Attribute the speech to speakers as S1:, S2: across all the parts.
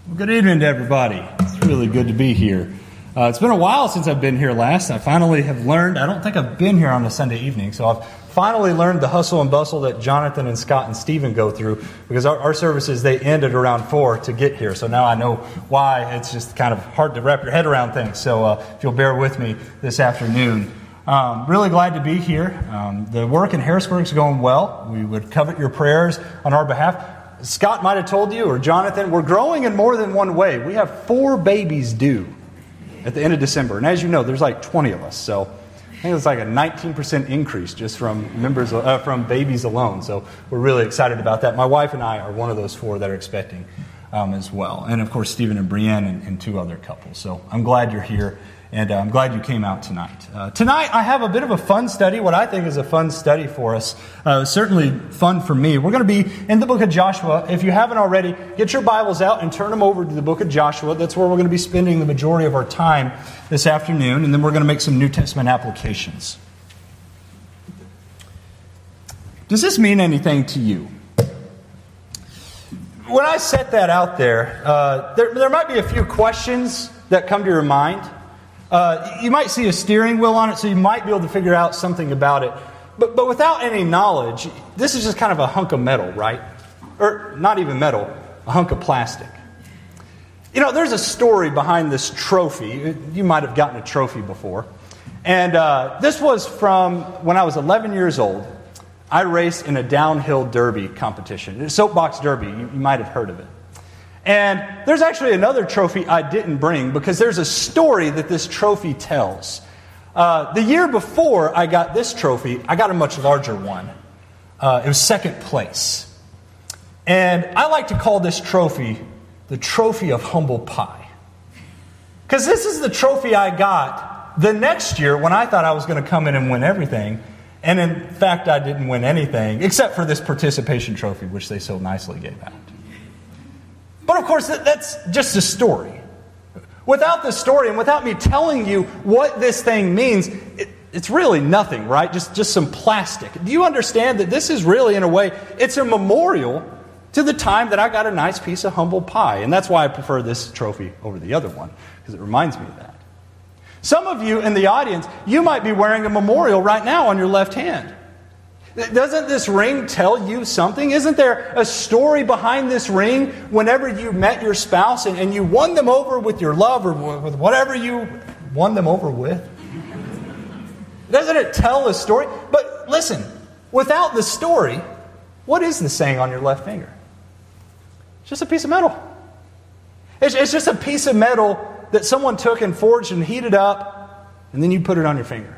S1: Well, good evening to everybody. It's really good to be here. It's been a while since I've been here last. I finally have learned, I don't think I've been here on a Sunday evening, so I've finally learned the hustle and bustle that Jonathan and Scott and Stephen go through, because our services, they end at around 4 to get here. So now I know why it's just kind of hard to wrap your head around things. So if you'll bear with me this afternoon. Really glad to be here. The work in Harrisburg is going well. We would covet your prayers on our behalf. Scott might have told you, or Jonathan, we're growing in more than one way. We have 4 babies due at the end of December. And as you know, there's like 20 of us. So I think it's like a 19% increase just from from babies alone. So we're really excited about that. My wife and I are one of those 4 that are expecting as well. And of course, Stephen and Brienne and 2 other couples. So I'm glad you're here. And I'm glad you came out tonight. Tonight, I have a bit of a fun study, what I think is a fun study for us. Certainly fun for me. We're going to be in the book of Joshua. If you haven't already, get your Bibles out and turn them over to the book of Joshua. That's where we're going to be spending the majority of our time this afternoon. And then we're going to make some New Testament applications. Does this mean anything to you? When I set that out there, there might be a few questions that come to your mind. You might see a steering wheel on it, so you might be able to figure out something about it. But without any knowledge, this is just kind of a hunk of metal, right? Or not even metal, a hunk of plastic. You know, there's a story behind this trophy. You might have gotten a trophy before. And this was from when I was 11 years old. I raced in a downhill derby competition, a soapbox derby. You might have heard of it. And there's actually another trophy I didn't bring because there's a story that this trophy tells. The year before I got this trophy, I got a much larger one. It was second place. And I like to call this trophy the trophy of humble pie. Because this is the trophy I got the next year when I thought I was going to come in and win everything. And in fact, I didn't win anything except for this participation trophy, which they so nicely gave out. But of course, that's just a story. Without the story and without me telling you what this thing means, it's really nothing, right? Just some plastic. Do you understand that this is really, in a way, it's a memorial to the time that I got a nice piece of humble pie. And that's why I prefer this trophy over the other one, because it reminds me of that. Some of you in the audience, you might be wearing a memorial right now on your left hand. Doesn't this ring tell you something? Isn't there a story behind this ring whenever you met your spouse and you won them over with your love or with whatever you won them over with? Doesn't it tell a story? But listen, without the story, what is the saying on your left finger? It's just a piece of metal. It's just a piece of metal that someone took and forged and heated up, and then you put it on your finger.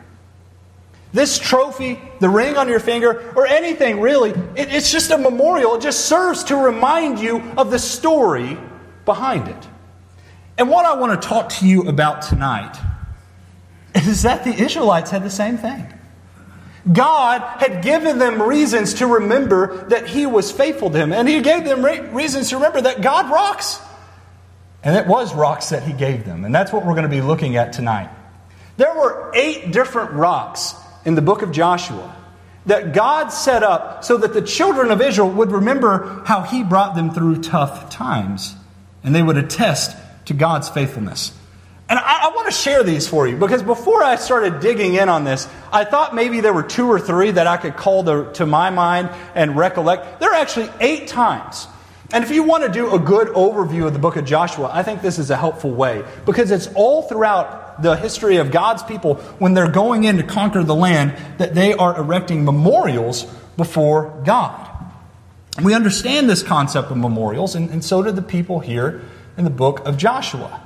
S1: This trophy, the ring on your finger, or anything really, it's just a memorial. It just serves to remind you of the story behind it. And what I want to talk to you about tonight is that the Israelites had the same thing. God had given them reasons to remember that He was faithful to them. And He gave them reasons to remember that God rocks. And it was rocks that He gave them. And that's what we're going to be looking at tonight. There were 8 different rocks in the book of Joshua that God set up so that the children of Israel would remember how He brought them through tough times. And they would attest to God's faithfulness. And I want to share these for you because before I started digging in on this, I thought maybe there were 2 or 3 that I could call to my mind and recollect. There are actually 8 times. And if you want to do a good overview of the book of Joshua, I think this is a helpful way because it's all throughout the history of God's people when they're going in to conquer the land that they are erecting memorials before God. We understand this concept of memorials, and so did the people here in the book of Joshua.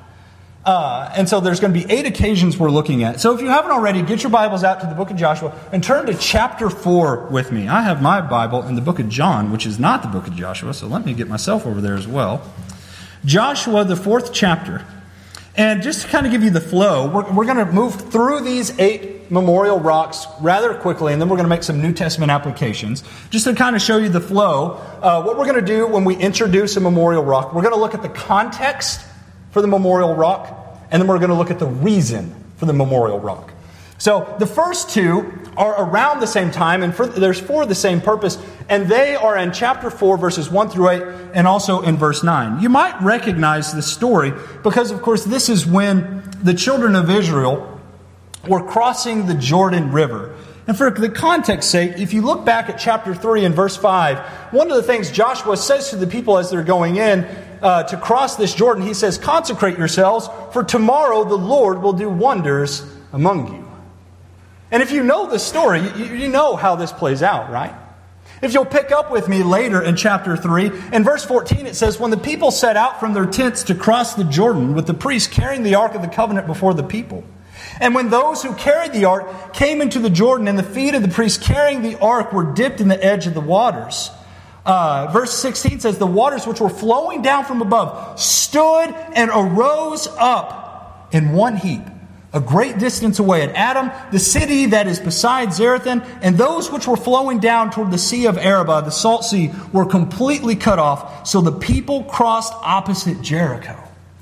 S1: And so there's going to be 8 occasions we're looking at. So if you haven't already, get your Bibles out to the book of Joshua and turn to chapter 4 with me. I have my Bible in the book of John, which is not the book of Joshua, so let me get myself over there as well. Joshua, the 4th chapter. And just to kind of give you the flow, we're going to move through these 8 memorial rocks rather quickly, and then we're going to make some New Testament applications. Just to kind of show you the flow, what we're going to do when we introduce a memorial rock, we're going to look at the context for the memorial rock, and then we're going to look at the reason for the memorial rock. So the first 2 are around the same time, and there's for the same purpose, and they are in chapter 4, verses 1 through 8, and also in verse 9. You might recognize this story because, of course, this is when the children of Israel were crossing the Jordan River. And for the context's sake, if you look back at chapter 3 and verse 5, one of the things Joshua says to the people as they're going in to cross this Jordan, he says, "Consecrate yourselves, for tomorrow the Lord will do wonders among you." And if you know the story, you know how this plays out, right? If you'll pick up with me later in chapter 3, in verse 14 it says, "When the people set out from their tents to cross the Jordan, with the priests carrying the Ark of the Covenant before the people, and when those who carried the ark came into the Jordan, and the feet of the priests carrying the ark were dipped in the edge of the waters." Verse 16 says, "The waters which were flowing down from above stood and arose up in one heap, a great distance away at Adam, the city that is beside Zarethan, and those which were flowing down toward the sea of Arabah, the salt sea, were completely cut off, so the people crossed opposite Jericho."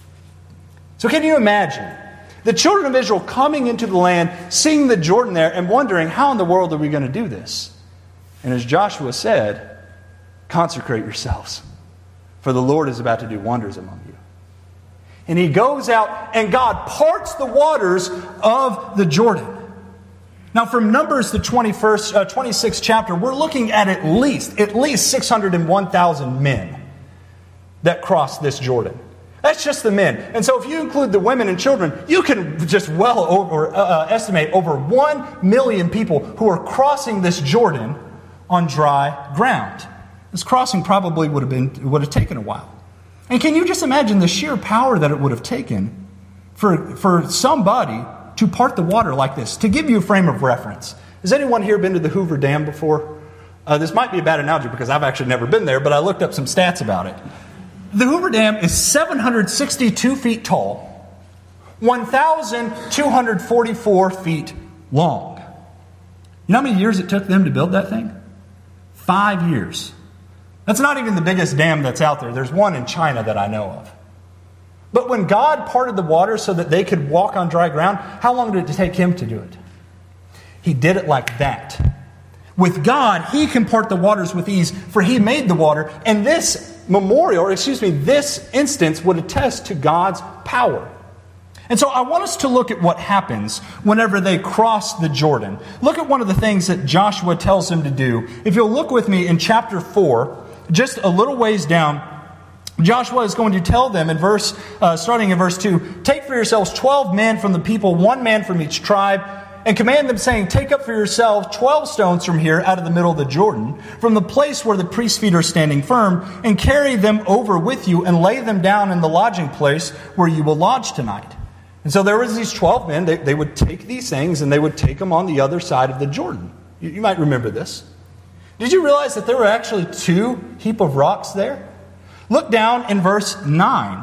S1: So can you imagine the children of Israel coming into the land, seeing the Jordan there, and wondering, how in the world are we going to do this? And as Joshua said, "Consecrate yourselves, for the Lord is about to do wonders among you." And he goes out, and God parts the waters of the Jordan. Now, from Numbers, the 26th chapter, we're looking at least 601,000 men that crossed this Jordan. That's just the men. And so if you include the women and children, you can just estimate over 1 million people who are crossing this Jordan on dry ground. This crossing probably would have taken a while. And can you just imagine the sheer power that it would have taken for somebody to part the water like this? To give you a frame of reference, has anyone here been to the Hoover Dam before? This might be a bad analogy because I've actually never been there, but I looked up some stats about it. The Hoover Dam is 762 feet tall, 1,244 feet long. You know how many years it took them to build that thing? 5 years. That's not even the biggest dam that's out there. There's one in China that I know of. But when God parted the water so that they could walk on dry ground, how long did it take him to do it? He did it like that. With God, he can part the waters with ease, for he made the water. And this instance would attest to God's power. And so I want us to look at what happens whenever they cross the Jordan. Look at one of the things that Joshua tells them to do. If you'll look with me in chapter 4, just a little ways down, Joshua is going to tell them starting in verse 2, "Take for yourselves 12 men from the people, 1 man from each tribe, and command them, saying, Take up for yourselves 12 stones from here out of the middle of the Jordan, from the place where the priest's feet are standing firm, and carry them over with you, and lay them down in the lodging place where you will lodge tonight." And so there was these 12 men. They would take these things, and they would take them on the other side of the Jordan. You might remember this. Did you realize that there were actually 2 heap of rocks there? Look down in verse 9.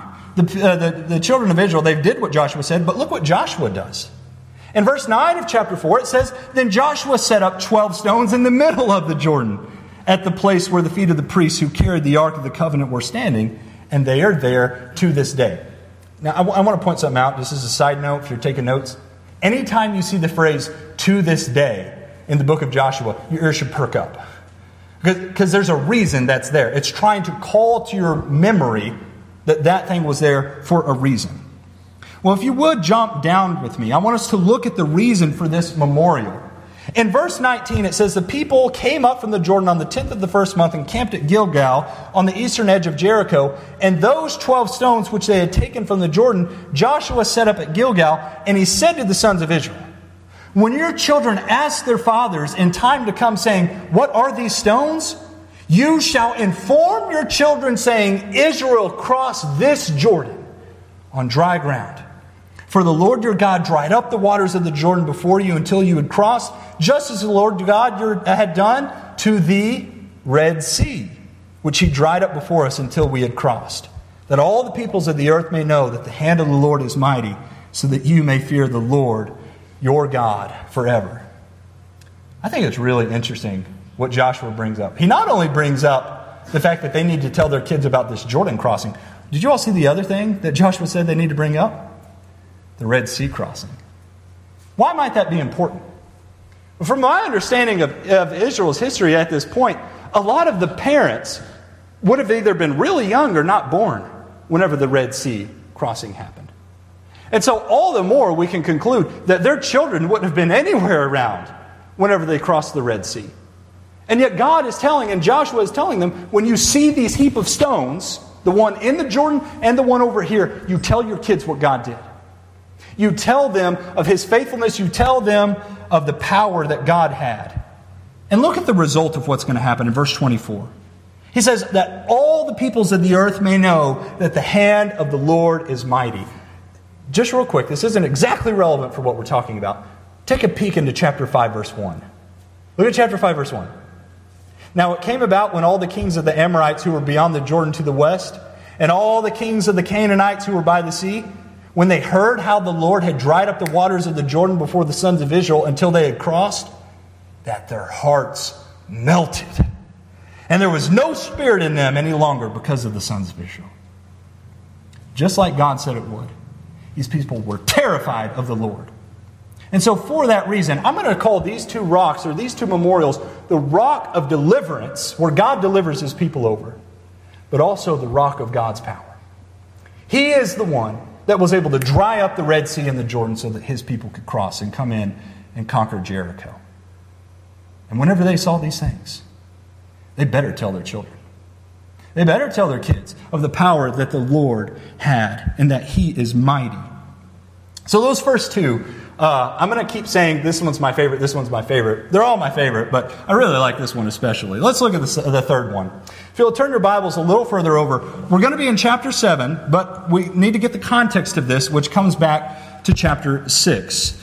S1: The children of Israel, they did what Joshua said, but look what Joshua does. In verse 9 of chapter 4, it says, "Then Joshua set up 12 stones in the middle of the Jordan, at the place where the feet of the priests who carried the Ark of the Covenant were standing, and they are there to this day." Now, I want to point something out. This is a side note if you're taking notes. Anytime you see the phrase, "to this day," in the book of Joshua, your ears should perk up. Because there's a reason that's there. It's trying to call to your memory that thing was there for a reason. Well, if you would jump down with me, I want us to look at the reason for this memorial. In verse 19, it says, "The people came up from the Jordan on the 10th of the first month and camped at Gilgal on the eastern edge of Jericho. And those 12 stones which they had taken from the Jordan, Joshua set up at Gilgal, and he said to the sons of Israel," when your children ask their fathers in time to come, saying, "What are these stones?" you shall inform your children, saying, "Israel crossed this Jordan on dry ground. For the Lord your God dried up the waters of the Jordan before you until you had crossed, just as the Lord God had done to the Red Sea, which he dried up before us until we had crossed, that all the peoples of the earth may know that the hand of the Lord is mighty, so that you may fear the Lord your God forever." I think it's really interesting what Joshua brings up. He not only brings up the fact that they need to tell their kids about this Jordan crossing. Did you all see the other thing that Joshua said they need to bring up? The Red Sea crossing. Why might that be important? From my understanding of Israel's history at this point, a lot of the parents would have either been really young or not born whenever the Red Sea crossing happened. And so all the more we can conclude that their children wouldn't have been anywhere around whenever they crossed the Red Sea. And yet God is telling, and Joshua is telling them, when you see these heap of stones, the one in the Jordan and the one over here, you tell your kids what God did. You tell them of His faithfulness. You tell them of the power that God had. And look at the result of what's going to happen in verse 24. He says that all the peoples of the earth may know that the hand of the Lord is mighty. Just real quick, this isn't exactly relevant for what we're talking about. Take a peek into chapter 5, verse 1. Look at chapter 5, verse 1. Now it came about when all the kings of the Amorites who were beyond the Jordan to the west, and all the kings of the Canaanites who were by the sea, when they heard how the Lord had dried up the waters of the Jordan before the sons of Israel until they had crossed, that their hearts melted. And there was no spirit in them any longer because of the sons of Israel. Just like God said it would. These people were terrified of the Lord. And so for that reason, I'm going to call these two rocks, or these two memorials, the rock of deliverance, where God delivers His people over, but also the rock of God's power. He is the one that was able to dry up the Red Sea and the Jordan so that His people could cross and come in and conquer Jericho. And whenever they saw these things, they better tell their children. They better tell their kids of the power that the Lord had and that He is mighty. So those first two, I'm going to keep saying this one's my favorite, this one's my favorite. They're all my favorite, but I really like this one especially. Let's look at the third one. If you'll turn your Bibles a little further over, we're going to be in chapter 7, but we need to get the context of this, which comes back to chapter 6.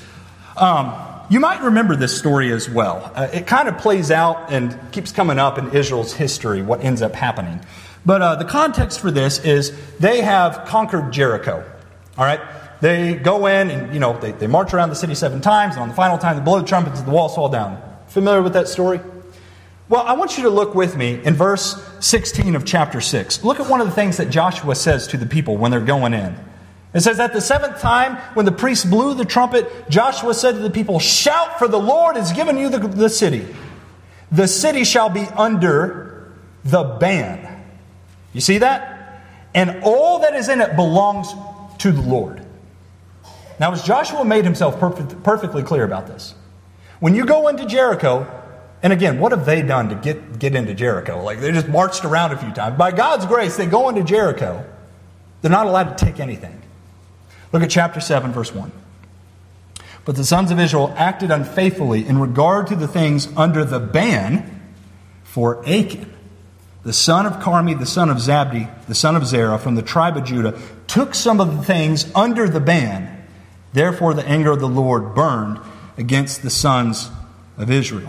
S1: You might remember this story as well. It kind of plays out and keeps coming up in Israel's history, what ends up happening. But the context for this is they have conquered Jericho. All right? They go in and, they march around the city 7 times, and on the final time they blow the trumpets and the walls fall down. Familiar with that story? Well, I want you to look with me in verse 16 of chapter 6. Look at one of the things that Joshua says to the people when they're going in. It says, at the 7th time, when the priests blew the trumpet, Joshua said to the people, shout, for the Lord has given you the city. The city shall be under the ban. You see that? And all that is in it belongs to the Lord. Now, as Joshua made himself perfectly clear about this, when you go into Jericho, and again, what have they done to get into Jericho? Like, they just marched around a few times. By God's grace, they go into Jericho. They're not allowed to take anything. Look at chapter 7, verse 1. But the sons of Israel acted unfaithfully in regard to the things under the ban, for Achan, the son of Carmi, the son of Zabdi, the son of Zerah, from the tribe of Judah, took some of the things under the ban. Therefore the anger of the Lord burned against the sons of Israel.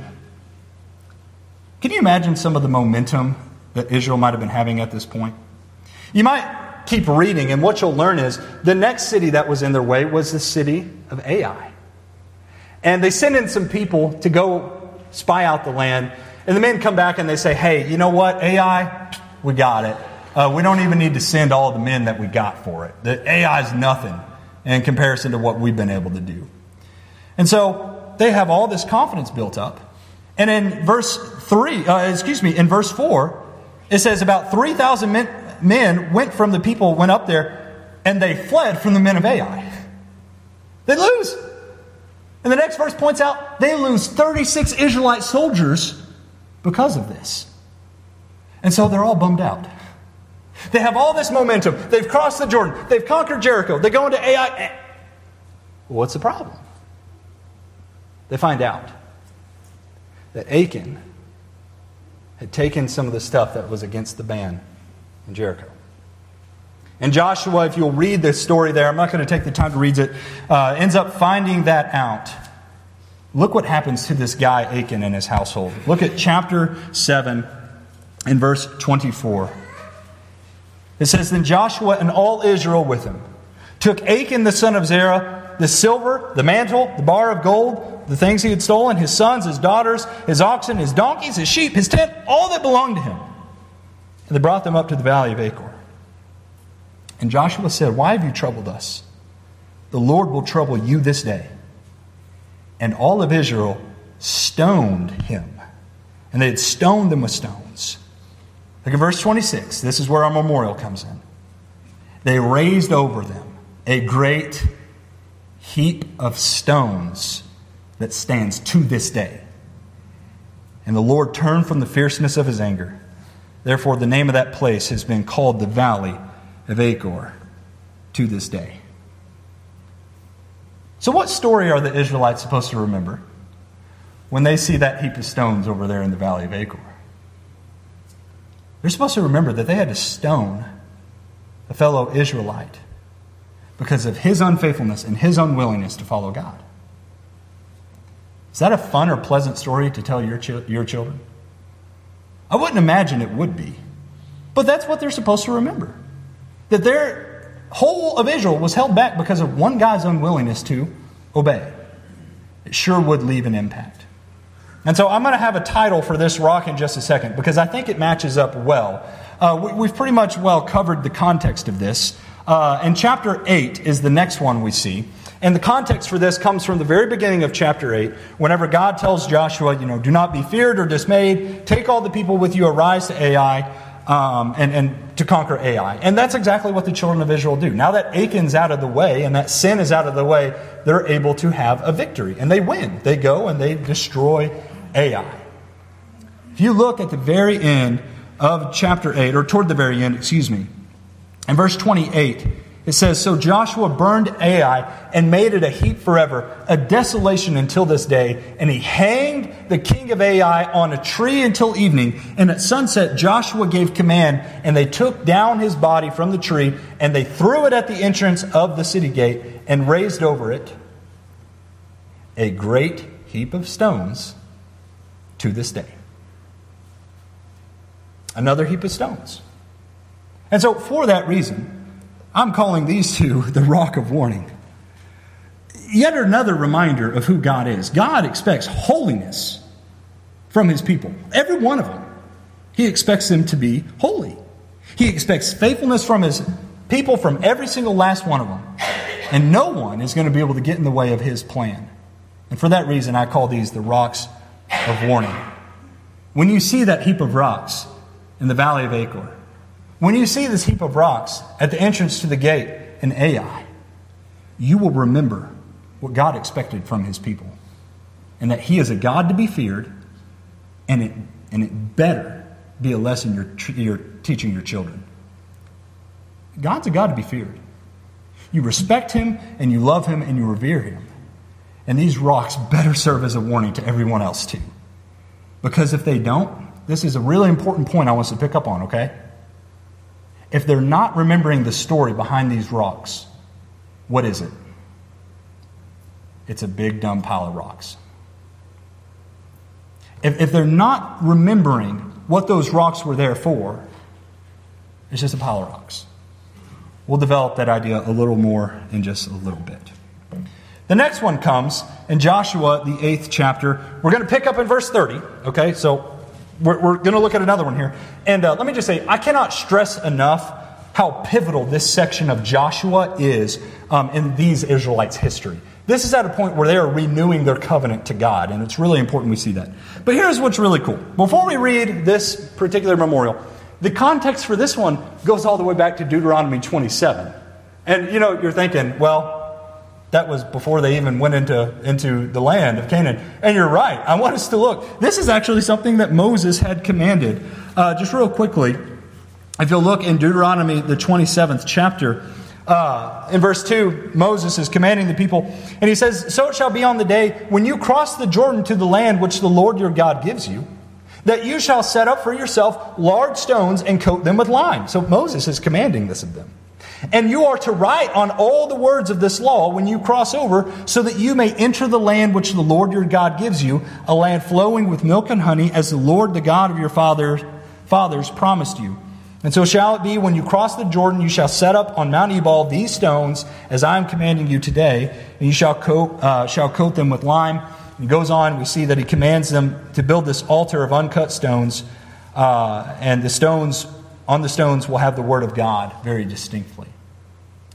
S1: Can you imagine some of the momentum that Israel might have been having at this point? You might keep reading, and what you'll learn is the next city that was in their way was the city of Ai. And they send in some people to go spy out the land. And the men come back and they say, hey, you know what, Ai, we got it. We don't even need to send all the men that we got for it. The Ai is nothing in comparison to what we've been able to do. And so they have all this confidence built up. And in verse 4, it says about 3,000 men went from the people, went up there, and they fled from the men of Ai. They lose. And the next verse points out they lose 36 Israelite soldiers because of this. And so they're all bummed out. They have all this momentum. They've crossed the Jordan. They've conquered Jericho. They go into Ai. What's the problem? They find out that Achan had taken some of the stuff that was against the ban in Jericho. And Joshua, if you'll read this story there, I'm not going to take the time to read it, ends up finding that out. Look what happens to this guy Achan and his household. Look at chapter 7 and verse 24. It says, then Joshua and all Israel with him took Achan the son of Zerah, the silver, the mantle, the bar of gold, the things he had stolen, his sons, his daughters, his oxen, his donkeys, his sheep, his tent, all that belonged to him. And they brought them up to the valley of Achor. And Joshua said, why have you troubled us? The Lord will trouble you this day. And all of Israel stoned him. And they had stoned them with stones. Look at verse 26. This is where our memorial comes in. They raised over them a great heap of stones that stands to this day. And the Lord turned from the fierceness of his anger. Therefore, the name of that place has been called the Valley of Achor to this day. So what story are the Israelites supposed to remember when they see that heap of stones over there in the Valley of Achor? They're supposed to remember that they had to stone a fellow Israelite because of his unfaithfulness and his unwillingness to follow God. Is that a fun or pleasant story to tell your children? I wouldn't imagine it would be. But that's what they're supposed to remember. That their whole of Israel was held back because of one guy's unwillingness to obey. It sure would leave an impact. And so I'm going to have a title for this rock in just a second because I think it matches up well. We've pretty much well covered the context of this. And chapter 8 is the next one we see. And the context for this comes from the very beginning of chapter 8, whenever God tells Joshua, do not be feared or dismayed. Take all the people with you, arise to Ai, and to conquer Ai. And that's exactly what the children of Israel do. Now that Achan's out of the way and that sin is out of the way, they're able to have a victory. And they win. They go and they destroy Ai. If you look at the very end of chapter 8, or toward the very end, in verse 28, it says, So Joshua burned Ai and made it a heap forever, a desolation until this day. And he hanged the king of Ai on a tree until evening. And at sunset Joshua gave command, and they took down his body from the tree, and they threw it at the entrance of the city gate, and raised over it a great heap of stones to this day. Another heap of stones. And so for that reason, I'm calling these two the rock of warning. Yet another reminder of who God is. God expects holiness from his people. Every one of them. He expects them to be holy. He expects faithfulness from his people, from every single last one of them. And no one is going to be able to get in the way of his plan. And for that reason, I call these the rocks of warning. When you see that heap of rocks in the Valley of Achor, when you see this heap of rocks at the entrance to the gate in Ai, you will remember what God expected from his people. And that he is a God to be feared, and it better be a lesson you're teaching your children. God's a God to be feared. You respect him, and you love him, and you revere him. And these rocks better serve as a warning to everyone else too. Because if they don't, this is a really important point I want us to pick up on, okay? If they're not remembering the story behind these rocks, what is it? It's a big, dumb pile of rocks. If they're not remembering what those rocks were there for, it's just a pile of rocks. We'll develop that idea a little more in just a little bit. The next one comes in Joshua, the 8th chapter. We're going to pick up in verse 30. Okay, so we're going to look at another one here. And let me just say, I cannot stress enough how pivotal this section of Joshua is in these Israelites' history. This is at a point where they are renewing their covenant to God, and it's really important we see that. But here's what's really cool. Before we read this particular memorial, the context for this one goes all the way back to Deuteronomy 27. And you're thinking, well, that was before they even went into the land of Canaan. And you're right. I want us to look. This is actually something that Moses had commanded. Just real quickly, if you'll look in Deuteronomy, the 27th chapter, in verse 2, Moses is commanding the people. And he says, So it shall be on the day when you cross the Jordan to the land which the Lord your God gives you, that you shall set up for yourself large stones and coat them with lime. So Moses is commanding this of them. And you are to write on all the words of this law when you cross over, so that you may enter the land which the Lord your God gives you, a land flowing with milk and honey, as the Lord, the God of your fathers, promised you. And so shall it be when you cross the Jordan, you shall set up on Mount Ebal these stones, as I am commanding you today, and you shall coat them with lime. He goes on, we see that he commands them to build this altar of uncut stones, and on the stones will have the word of God very distinctly.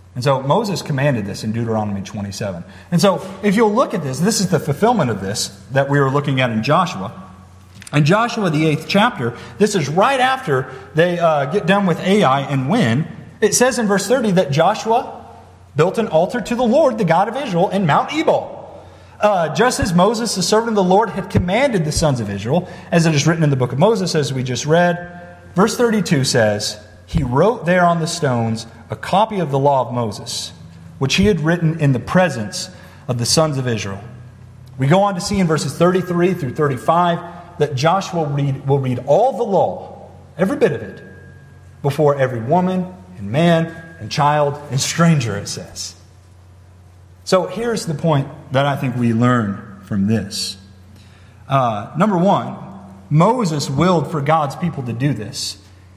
S1: And so Moses commanded this in Deuteronomy 27. And so if you'll look at this, this is the fulfillment of this that we were looking at in Joshua. In Joshua, the 8th chapter, this is right after they get done with Ai and win. It says in verse 30 that Joshua built an altar to the Lord, the God of Israel, in Mount Ebal. Just as Moses, the servant of the Lord, had commanded the sons of Israel, as it is written in the book of Moses, as we just read. Verse 32 says, he wrote there on the stones a copy of the law of Moses, which he had written in the presence of the sons of Israel. We go on to see in verses 33 through 35 that Joshua will read all the law, every bit of it, before every woman and man and child and stranger, it says. So here's the point that I think we learn from this. Number one, Moses willed for God's people to do this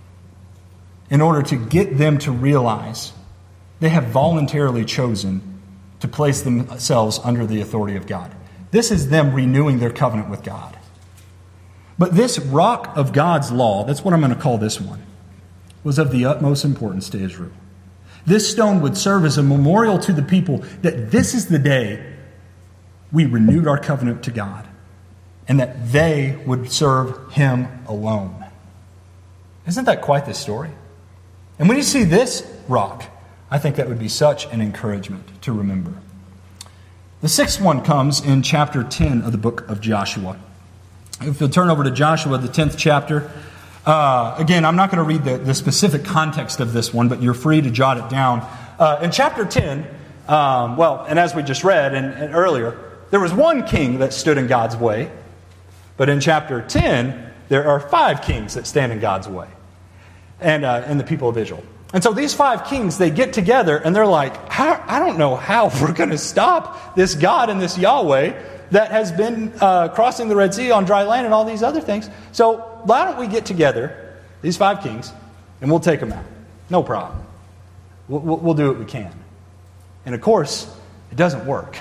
S1: in order to get them to realize they have voluntarily chosen to place themselves under the authority of God. This is them renewing their covenant with God. But this rock of God's law, that's what I'm going to call this one, was of the utmost importance to Israel. This stone would serve as a memorial to the people that this is the day we renewed our covenant to God, and that they would serve Him alone. Isn't that quite the story? And when you see this rock, I think that would be such an encouragement to remember. The sixth one comes in chapter 10 of the book of Joshua. If you'll turn over to Joshua, the 10th chapter. Again, I'm not going to read the specific context of this one, but you're free to jot it down. In chapter 10, and as we just read and earlier, there was one king that stood in God's way. But in chapter 10, there are 5 kings that stand in God's way. And the people of Israel. And so these 5 kings, they get together and they're like, I don't know how we're going to stop this God and this Yahweh that has been crossing the Red Sea on dry land and all these other things. So why don't we get together, these 5 kings, and we'll take them out. No problem. We'll do what we can. And of course, it doesn't work.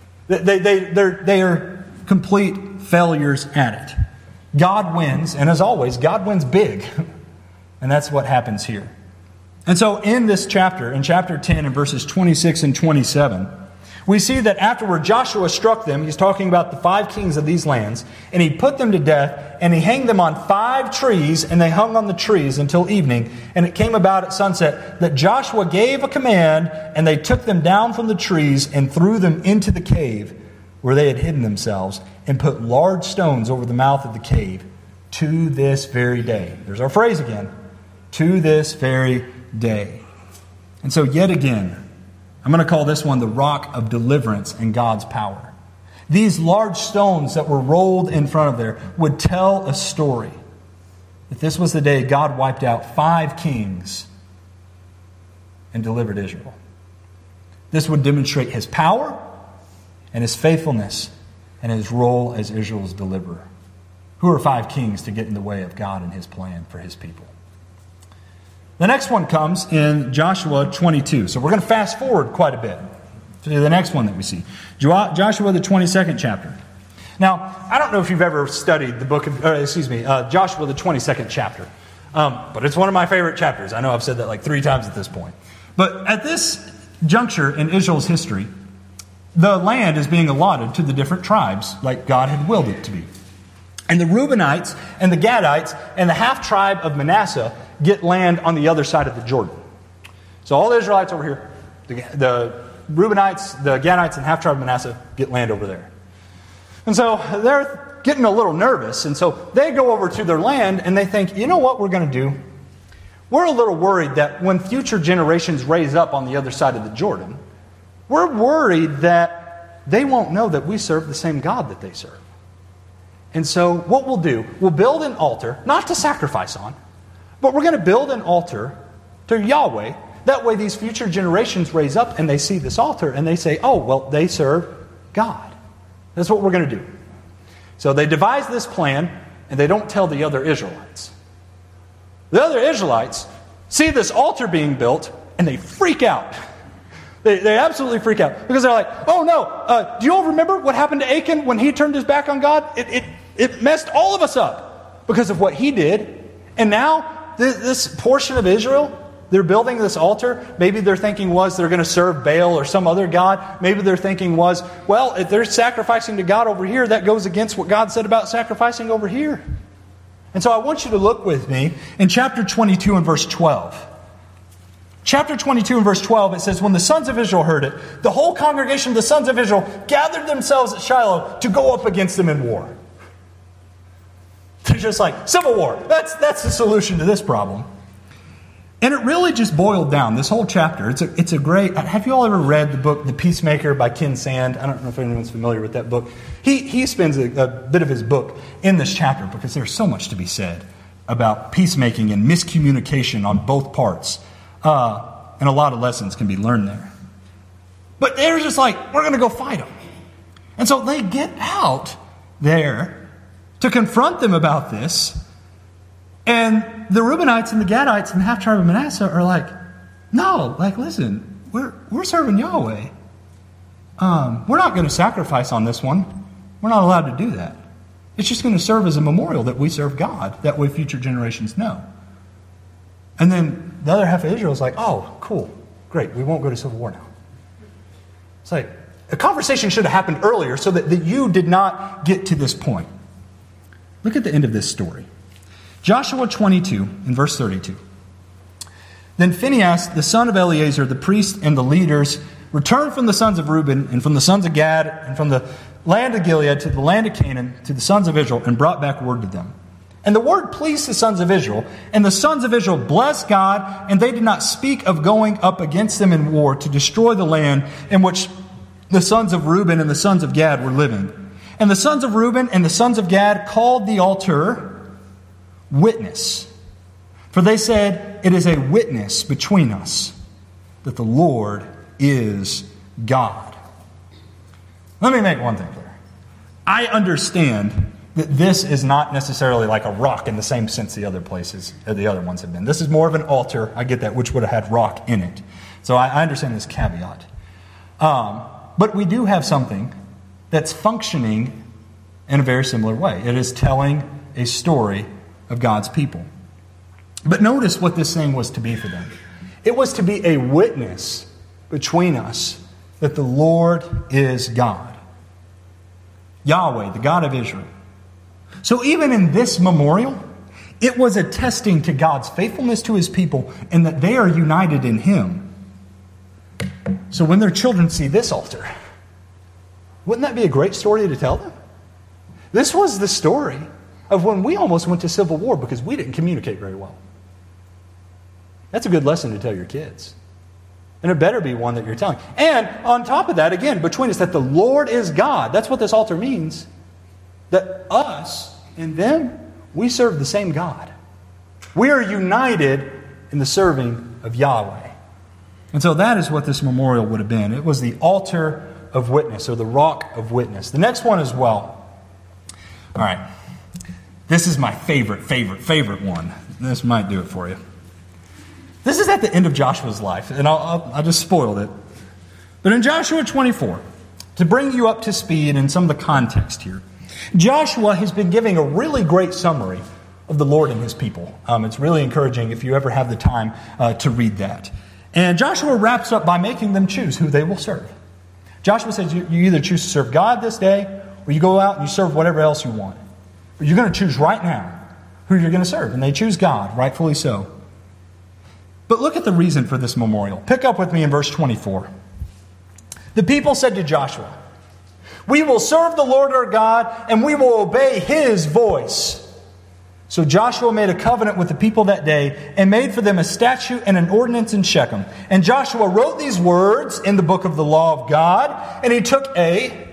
S1: They are complete failures at it. God wins, and as always, God wins big. And that's what happens here. And so in this chapter, in chapter 10 and verses 26 and 27, we see that afterward Joshua struck them. He's talking about the 5 kings of these lands. And he put them to death, and he hanged them on 5 trees, and they hung on the trees until evening. And it came about at sunset that Joshua gave a command, and they took them down from the trees and threw them into the cave where they had hidden themselves, and put large stones over the mouth of the cave to this very day. There's our phrase again. To this very day. And so yet again, I'm going to call this one the rock of deliverance and God's power. These large stones that were rolled in front of there would tell a story that this was the day God wiped out 5 kings and delivered Israel. This would demonstrate His power and His faithfulness and His role as Israel's deliverer. Who are 5 kings to get in the way of God and His plan for His people? The next one comes in Joshua 22. So we're going to fast forward quite a bit to the next one that we see. Joshua, the 22nd chapter. Now, I don't know if you've ever studied the book of, Joshua, the 22nd chapter. But it's one of my favorite chapters. I know I've said that like 3 times at this point. But at this juncture in Israel's history, the land is being allotted to the different tribes like God had willed it to be. And the Reubenites and the Gadites and the half-tribe of Manasseh get land on the other side of the Jordan. So all the Israelites over here, the Reubenites, the Gadites, and half-tribe of Manasseh get land over there. And so they're getting a little nervous. And so they go over to their land and they think, you know what we're going to do? We're a little worried that when future generations raise up on the other side of the Jordan, we're worried that they won't know that we serve the same God that they serve. And so what we'll do, we'll build an altar, not to sacrifice on, but we're going to build an altar to Yahweh. That way these future generations raise up and they see this altar and they say, oh, well, they serve God. That's what we're going to do. So they devise this plan and they don't tell the other Israelites. The other Israelites see this altar being built and they freak out. They absolutely freak out because they're like, oh no, do you all remember what happened to Achan when he turned his back on God? It messed all of us up because of what he did. And now this portion of Israel, they're building this altar. Maybe their thinking was they're going to serve Baal or some other god. Maybe their thinking was, well, if they're sacrificing to God over here, that goes against what God said about sacrificing over here. And so I want you to look with me in chapter 22 and verse 12. Chapter 22 and verse 12, it says, when the sons of Israel heard it, the whole congregation of the sons of Israel gathered themselves at Shiloh to go up against them in war. They're just like, civil war. That's the solution to this problem. And it really just boiled down, this whole chapter. It's a great... Have you all ever read the book The Peacemaker by Ken Sand? I don't know if anyone's familiar with that book. He spends a bit of his book in this chapter because there's so much to be said about peacemaking and miscommunication on both parts. And a lot of lessons can be learned there. But they're just like, we're going to go fight them. And so they get out there to confront them about this. And the Reubenites and the Gadites and the half-tribe of Manasseh are like, no, like, listen, we're serving Yahweh. We're not going to sacrifice on this one. We're not allowed to do that. It's just going to serve as a memorial that we serve God. That way future generations know. And then the other half of Israel is like, oh, cool, great, we won't go to civil war now. It's like, a conversation should have happened earlier so that you did not get to this point. Look at the end of this story. Joshua 22 in verse 32. Then Phinehas, the son of Eleazar, the priest and the leaders, returned from the sons of Reuben and from the sons of Gad and from the land of Gilead to the land of Canaan to the sons of Israel and brought back word to them. And the word pleased the sons of Israel, and the sons of Israel blessed God, and they did not speak of going up against them in war to destroy the land in which the sons of Reuben and the sons of Gad were living. And the sons of Reuben and the sons of Gad called the altar Witness. For they said, it is a witness between us that the Lord is God. Let me make one thing clear. I understand that this is not necessarily like a rock in the same sense the other ones have been. This is more of an altar, I get that, which would have had rock in it. So I understand this caveat. But we do have something that's functioning in a very similar way. It is telling a story of God's people. But notice what this thing was to be for them. It was to be a witness between us that the Lord is God. Yahweh, the God of Israel. So even in this memorial, it was attesting to God's faithfulness to His people and that they are united in Him. So when their children see this altar, wouldn't that be a great story to tell them? This was the story of when we almost went to civil war because we didn't communicate very well. That's a good lesson to tell your kids. And it better be one that you're telling. And on top of that, again, between us, that the Lord is God. That's what this altar means. That us and them, we serve the same God. We are united in the serving of Yahweh. And so that is what this memorial would have been. It was the altar of witness, or the rock of witness. The next one as well. All right. This is my favorite one. This might do it for you. This is at the end of Joshua's life, and I just spoiled it. But in Joshua 24, to bring you up to speed in some of the context here, Joshua has been giving a really great summary of the Lord and His people. It's really encouraging if you ever have the time to read that. And Joshua wraps up by making them choose who they will serve. Joshua says you either choose to serve God this day, or you go out and you serve whatever else you want. But you're going to choose right now who you're going to serve. And they choose God, rightfully so. But look at the reason for this memorial. Pick up with me in verse 24. The people said to Joshua, "We will serve the Lord our God, and we will obey His voice." So Joshua made a covenant with the people that day and made for them a statute and an ordinance in Shechem. And Joshua wrote these words in the book of the law of God, and he took a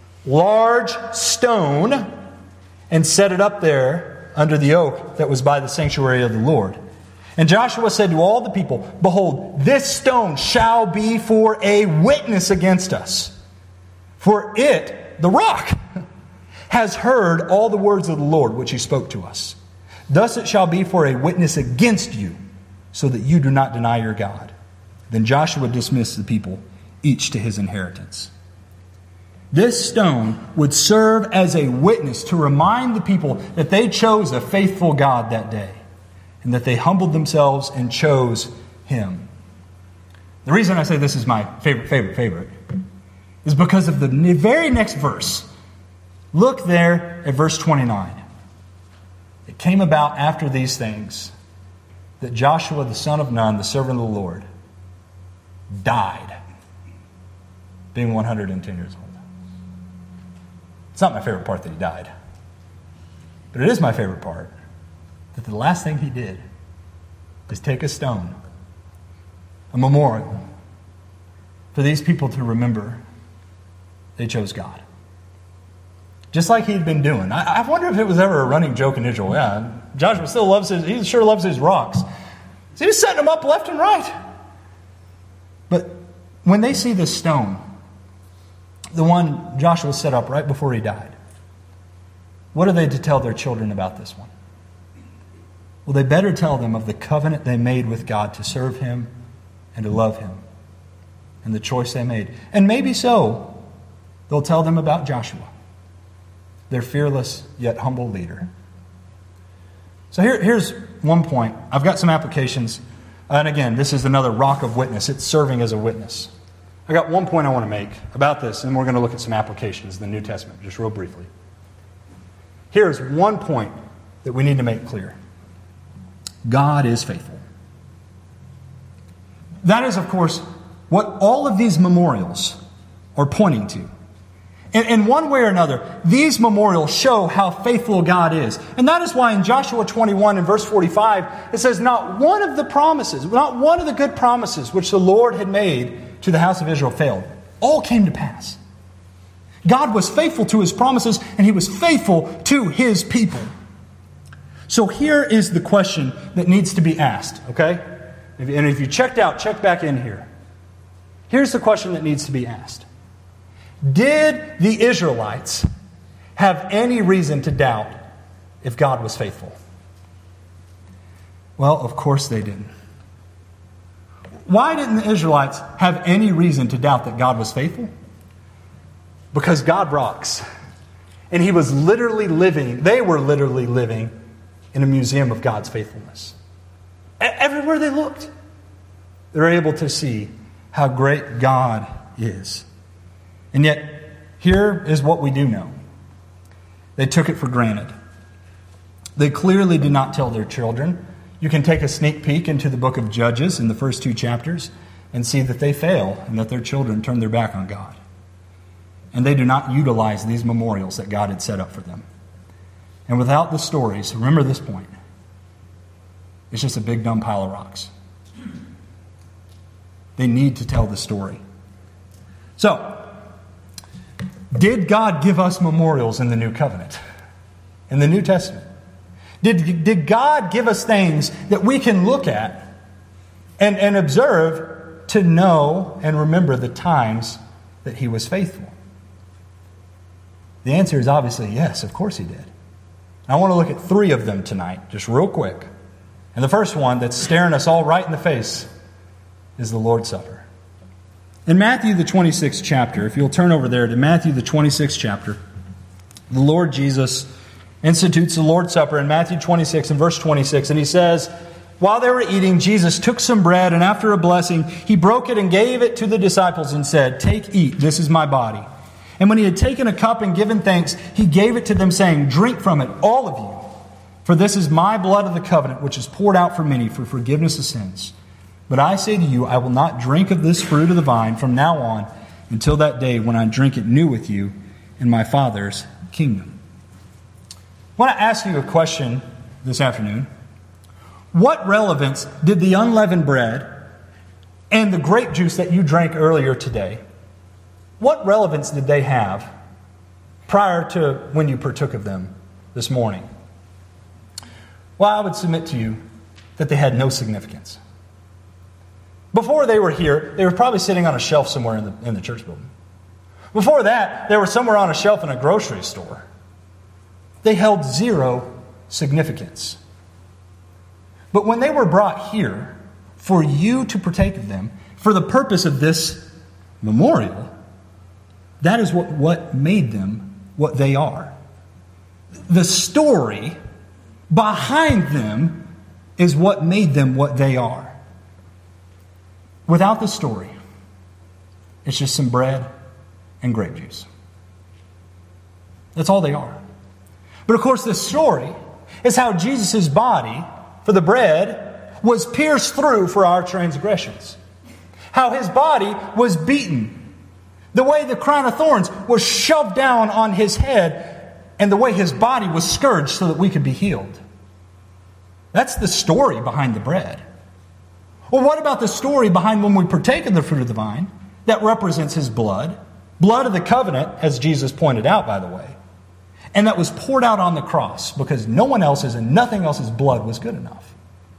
S1: large stone and set it up there under the oak that was by the sanctuary of the Lord. And Joshua said to all the people, "Behold, this stone shall be for a witness against us. For it, the rock, has heard all the words of the Lord which He spoke to us. Thus it shall be for a witness against you, so that you do not deny your God." Then Joshua dismissed the people, each to his inheritance. This stone would serve as a witness to remind the people that they chose a faithful God that day, and that they humbled themselves and chose him. The reason I say this is my favorite is because of the very next verse. Look there at verse 29. It came about after these things that Joshua the son of Nun, the servant of the Lord, died, being 110 years old. It's not my favorite part that he died. But it is my favorite part that the last thing he did is take a stone, a memorial, for these people to remember they chose God. Just like he'd been doing. I wonder if it was ever a running joke in Israel. Yeah, Joshua still he sure loves his rocks. So he was setting them up left and right. But when they see this stone, the one Joshua set up right before he died, what are they to tell their children about this one? Well, they better tell them of the covenant they made with God to serve him and to love him, and the choice they made. And maybe so, they'll tell them about Joshua, their fearless yet humble leader. So here's one point. I've got some applications. And again, this is another rock of witness. It's serving as a witness. I got one point I want to make about this, and we're going to look at some applications in the New Testament, just real briefly. Here's one point that we need to make clear. God is faithful. That is, of course, what all of these memorials are pointing to. In one way or another, these memorials show how faithful God is. And that is why in Joshua 21 and verse 45, it says, not one of the promises, not one of the good promises which the Lord had made to the house of Israel failed. All came to pass. God was faithful to his promises, and he was faithful to his people. So here is the question that needs to be asked, okay? And if you checked out, check back in here. Here's the question that needs to be asked. Did the Israelites have any reason to doubt if God was faithful? Well, of course they didn't. Why didn't the Israelites have any reason to doubt that God was faithful? Because God rocks. And he was literally living, they were literally living in a museum of God's faithfulness. Everywhere they looked, they were able to see how great God is. And yet, here is what we do know. They took it for granted. They clearly did not tell their children. You can take a sneak peek into the book of Judges in the first 2 chapters and see that they fail and that their children turn their back on God. And they do not utilize these memorials that God had set up for them. And without the stories, remember this point, it's just a big dumb pile of rocks. They need to tell the story. So, did God give us memorials in the New Covenant? In the New Testament? Did God give us things that we can look at and observe to know and remember the times that he was faithful? The answer is obviously yes, of course he did. I want to look at 3 of them tonight, just real quick. And the first one that's staring us all right in the face is the Lord's Supper. In Matthew the 26th chapter, if you'll turn over there to Matthew the 26th chapter, the Lord Jesus institutes the Lord's Supper in Matthew 26 and verse 26. And he says, while they were eating, Jesus took some bread, and after a blessing, he broke it and gave it to the disciples and said, take, eat, this is my body. And when he had taken a cup and given thanks, he gave it to them, saying, drink from it, all of you. For this is my blood of the covenant, which is poured out for many for forgiveness of sins. But I say to you, I will not drink of this fruit of the vine from now on until that day when I drink it new with you in my Father's kingdom. I want to ask you a question this afternoon. What relevance did the unleavened bread and the grape juice that you drank earlier today, what relevance did they have prior to when you partook of them this morning? Well, I would submit to you that they had no significance. Before they were here, they were probably sitting on a shelf somewhere in the church building. Before that, they were somewhere on a shelf in a grocery store. They held 0 significance. But when they were brought here for you to partake of them, for the purpose of this memorial, that is what made them what they are. The story behind them is what made them what they are. Without the story, it's just some bread and grape juice. That's all they are. But of course, the story is how Jesus' body, for the bread, was pierced through for our transgressions. How his body was beaten. The way the crown of thorns was shoved down on his head, and the way his body was scourged so that we could be healed. That's the story behind the bread. Well, what about the story behind when we partake of the fruit of the vine that represents his blood? Blood of the covenant, as Jesus pointed out, by the way. And that was poured out on the cross because no one else's and nothing else's blood was good enough.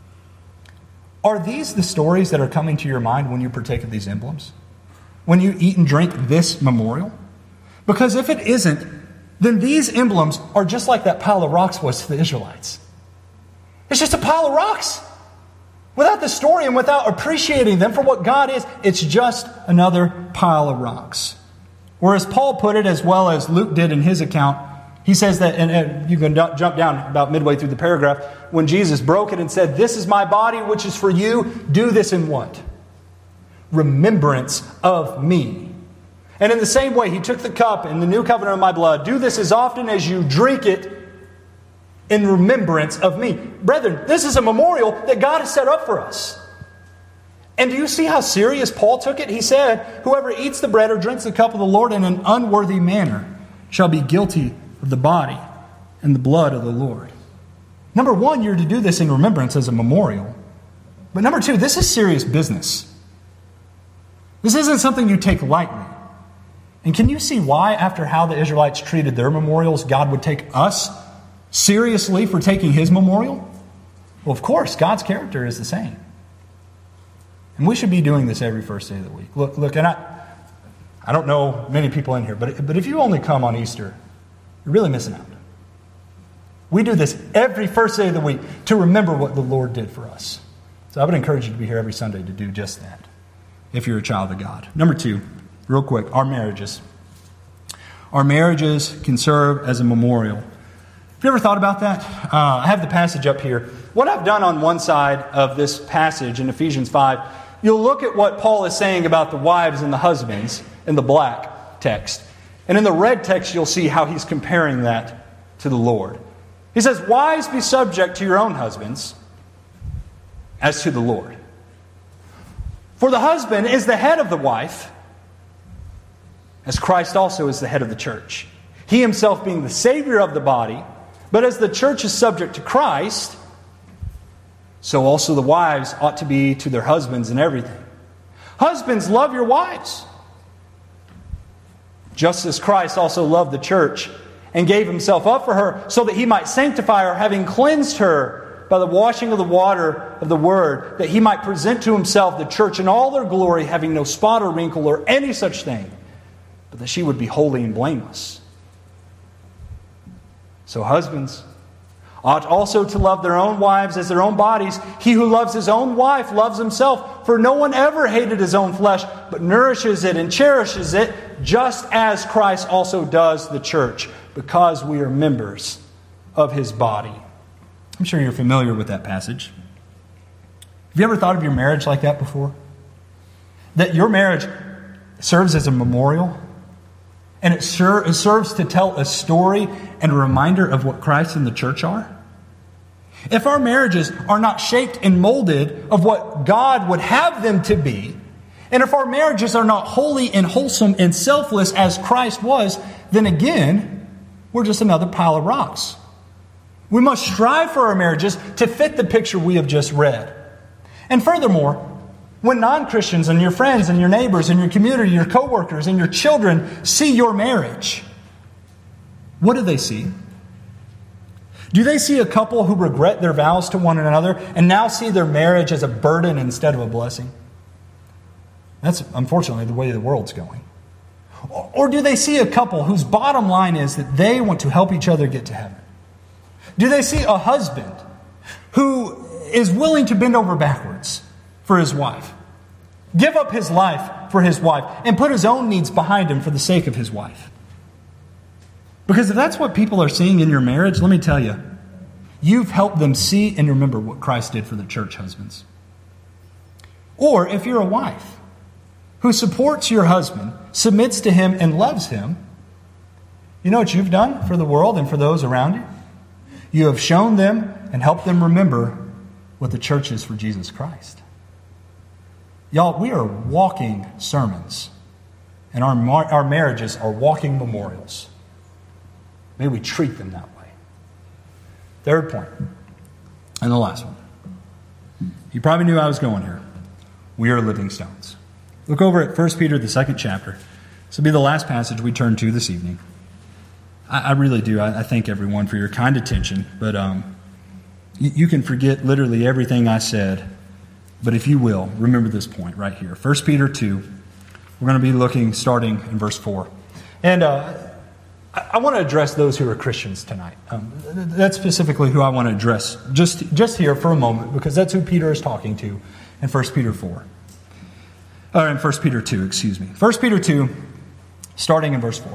S1: Are these the stories that are coming to your mind when you partake of these emblems? When you eat and drink this memorial? Because if it isn't, then these emblems are just like that pile of rocks was to the Israelites. It's just a pile of rocks. Without the story and without appreciating them for what God is, it's just another pile of rocks. Or as Paul put it, as well as Luke did in his account, he says that, and you can jump down about midway through the paragraph, when Jesus broke it and said, "This is my body, which is for you. Do this in what? Remembrance of me." And in the same way, he took the cup in the new covenant of my blood. Do this as often as you drink it in remembrance of me. Brethren, this is a memorial that God has set up for us. And do you see how serious Paul took it? He said, "Whoever eats the bread or drinks the cup of the Lord in an unworthy manner shall be guilty of the body and the blood of the Lord." Number one, you're to do this in remembrance as a memorial. But number two, this is serious business. This isn't something you take lightly. And can you see why, after how the Israelites treated their memorials, God would take us seriously for taking his memorial? Well, of course, God's character is the same. And we should be doing this every first day of the week. Look, and I don't know many people in here, but if you only come on Easter, you're really missing out. We do this every first day of the week to remember what the Lord did for us. So I would encourage you to be here every Sunday to do just that, if you're a child of God. Number two, real quick, our marriages. Our marriages can serve as a memorial. Have you ever thought about that? I have the passage up here. What I've done on one side of this passage in Ephesians 5, you'll look at what Paul is saying about the wives and the husbands in the black text. And in the red text, you'll see how he's comparing that to the Lord. He says, "Wives, be subject to your own husbands as to the Lord. For the husband is the head of the wife, as Christ also is the head of the church. He himself being the Savior of the body. But as the church is subject to Christ, so also the wives ought to be to their husbands in everything. Husbands, love your wives, just as Christ also loved the church and gave himself up for her, so that he might sanctify her, having cleansed her by the washing of the water of the word, that he might present to himself the church in all their glory, having no spot or wrinkle or any such thing, but that she would be holy and blameless. So husbands ought also to love their own wives as their own bodies. He who loves his own wife loves himself. For no one ever hated his own flesh, but nourishes it and cherishes it, just as Christ also does the church, because we are members of his body." I'm sure you're familiar with that passage. Have you ever thought of your marriage like that before? That your marriage serves as a memorial? And it serves to tell a story and a reminder of what Christ and the church are? If our marriages are not shaped and molded of what God would have them to be, and if our marriages are not holy and wholesome and selfless as Christ was, then again, we're just another pile of rocks. We must strive for our marriages to fit the picture we have just read. And furthermore, when non-Christians and your friends and your neighbors and your community, your coworkers and your children see your marriage, what do they see? Do they see a couple who regret their vows to one another and now see their marriage as a burden instead of a blessing? That's unfortunately the way the world's going. Or do they see a couple whose bottom line is that they want to help each other get to heaven? Do they see a husband who is willing to bend over backwards for his wife, give up his life for his wife, and put his own needs behind him for the sake of his wife? Because if that's what people are seeing in your marriage, let me tell you, you've helped them see and remember what Christ did for the church, husbands. Or if you're a wife who supports your husband, submits to him, and loves him, you know what you've done for the world and for those around you? You have shown them and helped them remember what the church is for Jesus Christ. Y'all, we are walking sermons, and our marriages are walking memorials. May we treat them that way. Third point, and the last one. You probably knew I was going here. We are living stones. Look over at 1 Peter, the 2nd chapter. This will be the last passage we turn to this evening. I really do. I thank everyone for your kind attention, but you can forget literally everything I said. But if you will, remember this point right here. 1 Peter 2, we're going to be looking starting in verse 4. And I want to address those who are Christians tonight. That's specifically who I want to address just here for a moment, because that's who Peter is talking to in 1 Peter 4. Or in 1 Peter 2, excuse me. 1 Peter 2, starting in verse 4.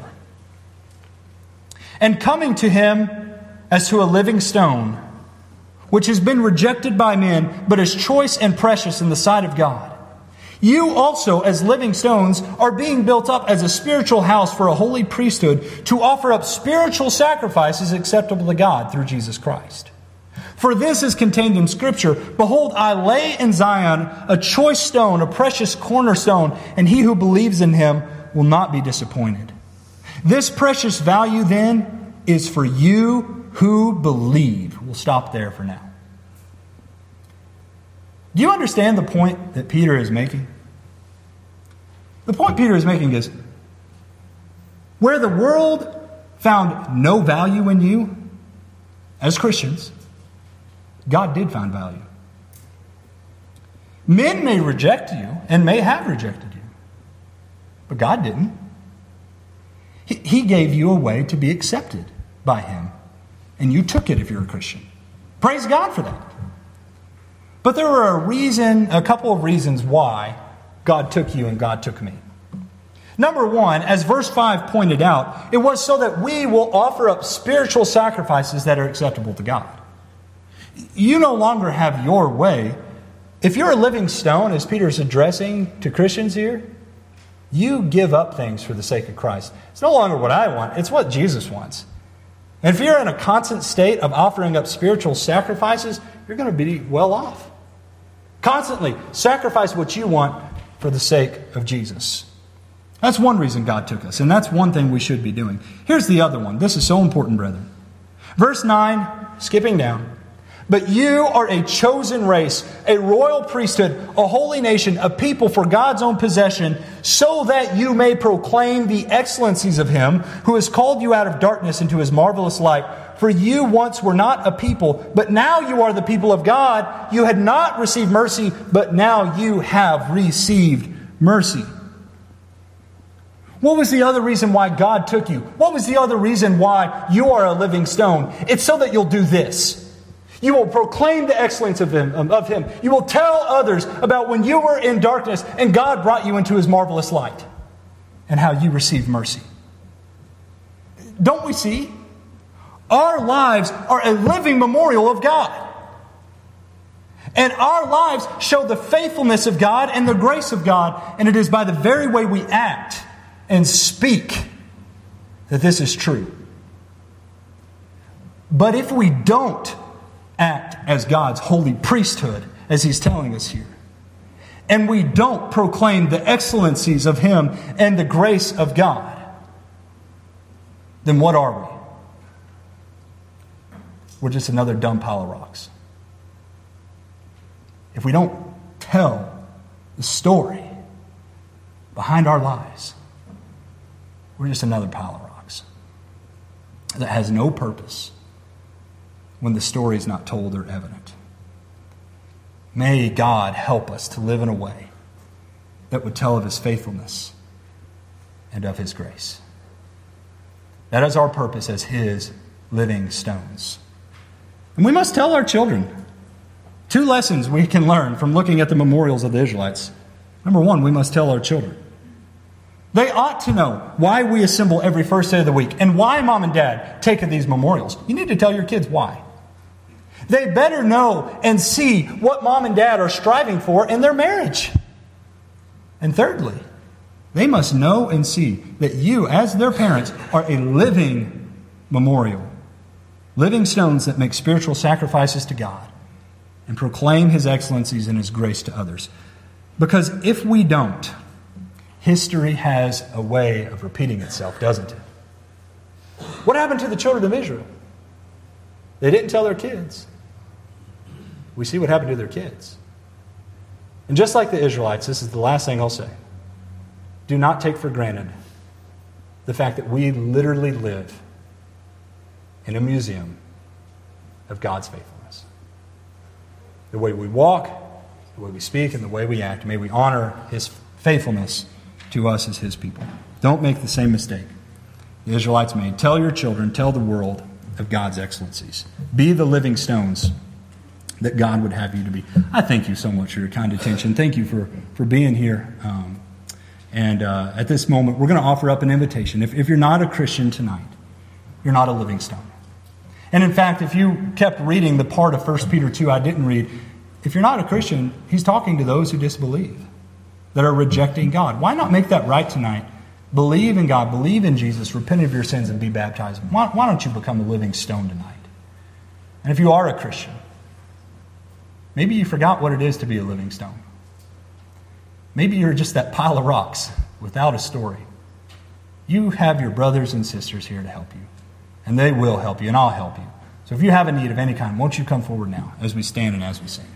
S1: And coming to him as to a living stone, which has been rejected by men, but is choice and precious in the sight of God. You also, as living stones, are being built up as a spiritual house for a holy priesthood to offer up spiritual sacrifices acceptable to God through Jesus Christ. For this is contained in Scripture, behold, I lay in Zion a choice stone, a precious cornerstone, and he who believes in him will not be disappointed. This precious value then is for you who believe. We'll stop there for now. Do you understand the point that Peter is making? The point Peter is making is, where the world found no value in you, as Christians, God did find value. Men may reject you and may have rejected you, but God didn't. He gave you a way to be accepted by Him, and you took it if you're a Christian. Praise God for that. But there were a couple of reasons why God took you and God took me. Number one, as verse 5 pointed out, it was so that we will offer up spiritual sacrifices that are acceptable to God. You no longer have your way. If you're a living stone, as Peter's addressing to Christians here, you give up things for the sake of Christ. It's no longer what I want, it's what Jesus wants. And if you're in a constant state of offering up spiritual sacrifices, you're going to be well off. Constantly sacrifice what you want for the sake of Jesus. That's one reason God took us, and that's one thing we should be doing. Here's the other one. This is so important, brethren. Verse 9, skipping down. But you are a chosen race, a royal priesthood, a holy nation, a people for God's own possession, so that you may proclaim the excellencies of Him who has called you out of darkness into His marvelous light. For you once were not a people, but now you are the people of God. You had not received mercy, but now you have received mercy. What was the other reason why God took you? What was the other reason why you are a living stone? It's so that you'll do this. You will proclaim the excellence of Him. You will tell others about when you were in darkness and God brought you into His marvelous light and how you received mercy. Don't we see? Our lives are a living memorial of God. And our lives show the faithfulness of God and the grace of God. And it is by the very way we act and speak that this is true. But if we don't act as God's holy priesthood, as He's telling us here, and we don't proclaim the excellencies of Him and the grace of God, then what are we? We're just another dumb pile of rocks. If we don't tell the story behind our lives, we're just another pile of rocks that has no purpose when the story is not told or evident. May God help us to live in a way that would tell of His faithfulness and of His grace. That is our purpose as His living stones. And we must tell our children. 2 lessons we can learn from looking at the memorials of the Israelites. Number 1, we must tell our children. They ought to know why we assemble every first day of the week and why mom and dad take these memorials. You need to tell your kids why. They better know and see what mom and dad are striving for in their marriage. And thirdly, they must know and see that you, as their parents, are a living memorial. Living stones that make spiritual sacrifices to God and proclaim His excellencies and His grace to others. Because if we don't, history has a way of repeating itself, doesn't it? What happened to the children of Israel? They didn't tell their kids. We see what happened to their kids. And just like the Israelites, this is the last thing I'll say. Do not take for granted the fact that we literally live in a museum of God's faithfulness. The way we walk, the way we speak, and the way we act, may we honor His faithfulness to us as His people. Don't make the same mistake the Israelites made. Tell your children, tell the world of God's excellencies. Be the living stones that God would have you to be. I thank you so much for your kind attention. Thank you for being here. And at this moment, we're going to offer up an invitation. If you're not a Christian tonight, you're not a living stone. And in fact, if you kept reading the part of 1 Peter 2 I didn't read, if you're not a Christian, he's talking to those who disbelieve, that are rejecting God. Why not make that right tonight? Believe in God, believe in Jesus, repent of your sins, and be baptized. Why don't you become a living stone tonight? And if you are a Christian, maybe you forgot what it is to be a living stone. Maybe you're just that pile of rocks without a story. You have your brothers and sisters here to help you. And they will help you, and I'll help you. So if you have a need of any kind, won't you come forward now as we stand and as we sing?